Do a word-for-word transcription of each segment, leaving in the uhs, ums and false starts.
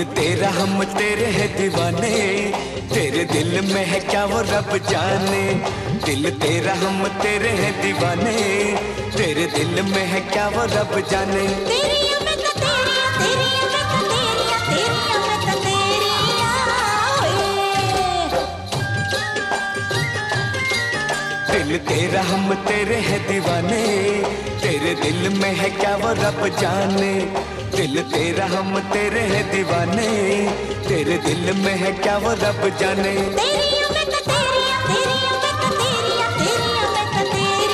दिल तेरा हम तेरे है दीवाने, तेरे दिल में है क्या वो रब जाने। दिल तेरा हम तेरे है दीवाने, तेरे दिल में है क्या वो रब जाने। तेरी मैं तो तेरी, तेरी मैं तो तेरी, तेरी मैं तो तेरी दिल तेरा हम तेरे है दीवाने, तेरे दिल में है क्या वो रब जाने। दिल तेरा हम तेरे है दीवाने, तेरे दिल में है क्या वो रब जाने। तेरी मैं तो तेरी, तेरी मैं तो तेरी, तेरी मैं तो तेरी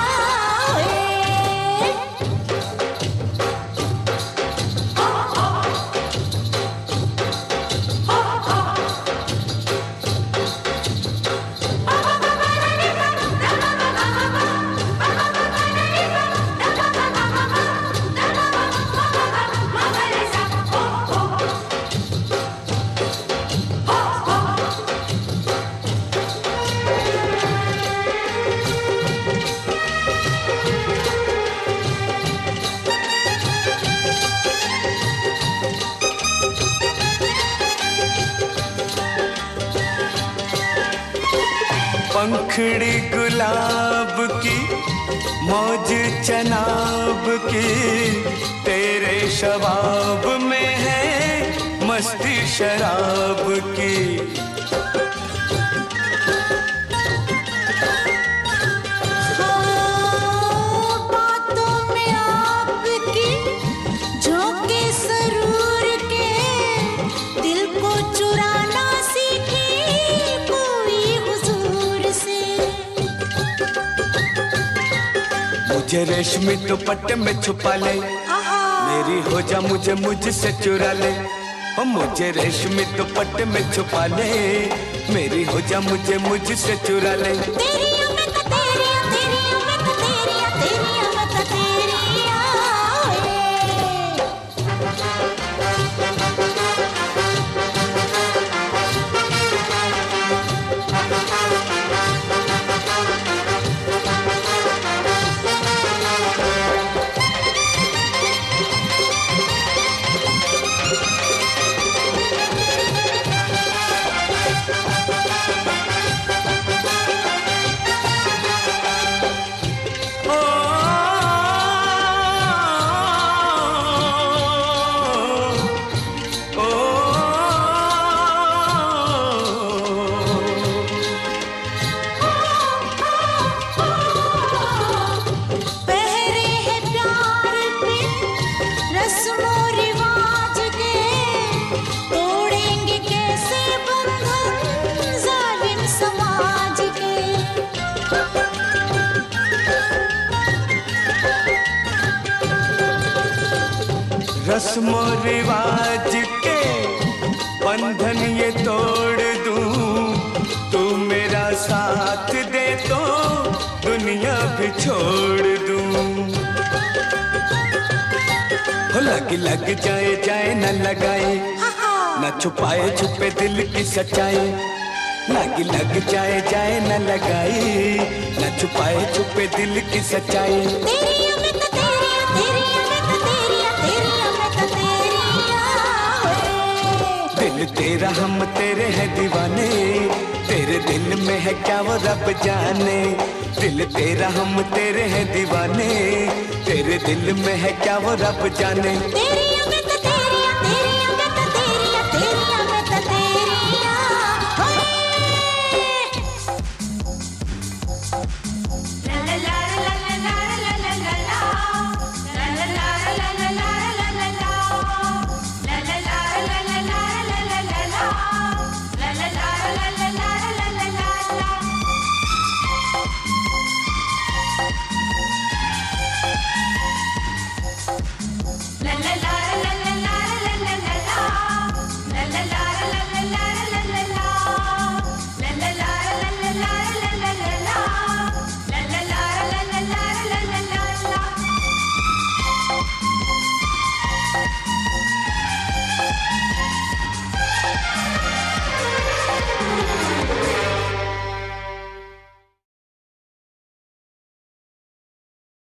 पंखड़ी गुलाब की मौज चनाब की, तेरे शबाब में है मस्ती शराब की। हाँ, बातों में आपकी झोंके सरूर के, दिल को चुराना सीखी कोई हुजूर से। मुझे रेशमी दुपट्टे में छुपा ले, मेरी हो जा मुझे मुझसे चुरा ले। ओ मुझे रेशमी दुपट्टे में छुपा ले, मेरी हो जा मुझे मुझसे चुरा ले। तेरी मैं तो तेरी, तेरी मैं तो तेरी, तेरी मैं तो तेरी रस्मो रिवाज के बंधन ये तोड़ दूं, तू मेरा साथ दे तो दुनिया भी छोड़ दूं। हो लग लग जाए जाए न लगाए, न छुपाए छुपे दिल की सच्चाई। लग लग जाए जाए न लगाए, न छुपाए छुपे दिल की सच्चाई। तेरी मैं तो तेरी, तेरी मैं तो तेरी, तेरी मैं तो तेरी दिल तेरा हम तेरे है दीवाने, तेरे दिल में है क्या वो रब जाने। दिल तेरा हम तेरे है दीवाने, तेरे दिल में है क्या वो रब जाने। तेरी